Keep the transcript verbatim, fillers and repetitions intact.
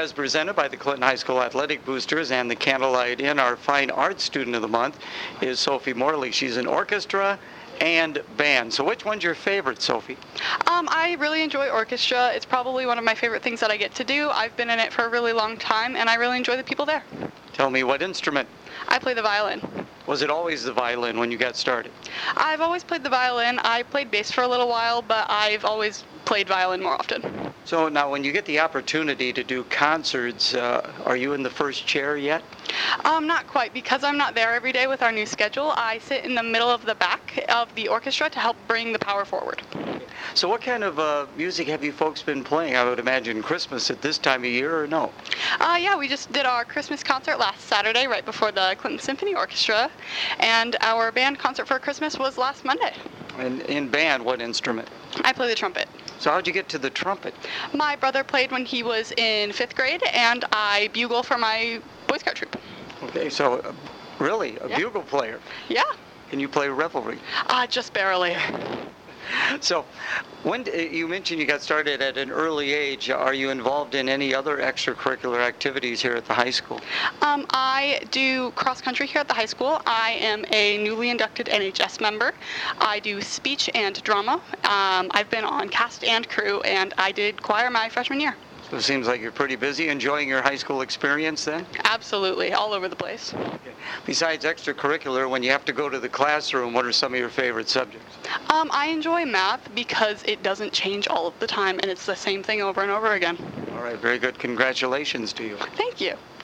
as presented by the Clinton High School Athletic Boosters and the Candlelight Inn. Our Fine Arts Student of the Month is Sophie Morley. She's in orchestra and band. So which one's your favorite, Sophie? Um, I really enjoy orchestra. It's probably one of my favorite things that I get to do. I've been in it for a really long time, and I really enjoy the people there. Tell me, what instrument? I play the violin. Was it always the violin when you got started? I've always played the violin. I played bass for a little while, but I've always played violin more often. So now when you get the opportunity to do concerts, uh, are you in the first chair yet? Um, not quite, because I'm not there every day with our new schedule. I sit in the middle of the back of the orchestra to help bring the power forward. So what kind of uh, music have you folks been playing? I would imagine Christmas at this time of year, or no? Uh, yeah, we just did our Christmas concert last Saturday, right before the Clinton Symphony Orchestra, and our band concert for Christmas was last Monday. And in band, what instrument? I play the trumpet. So how'd you get to the trumpet? My brother played when he was in fifth grade, and I bugle for my Boy Scout troop. Okay, so uh, really, a Yeah. bugle player. Yeah, Can you play revelry? uh, just barely. So, when you mentioned you got started at an early age, are you involved in any other extracurricular activities here at the high school? Um, I do cross country here at the high school. I am a newly inducted N H S member. I do speech and drama. Um, I've been on cast and crew, and I did choir my freshman year. So it seems like you're pretty busy enjoying your high school experience then? Absolutely, all over the place. Besides extracurricular, when you have to go to the classroom, what are some of your favorite subjects? Um, I enjoy math because it doesn't change all of the time, and it's the same thing over and over again. All right, very good. Congratulations to you. Thank you.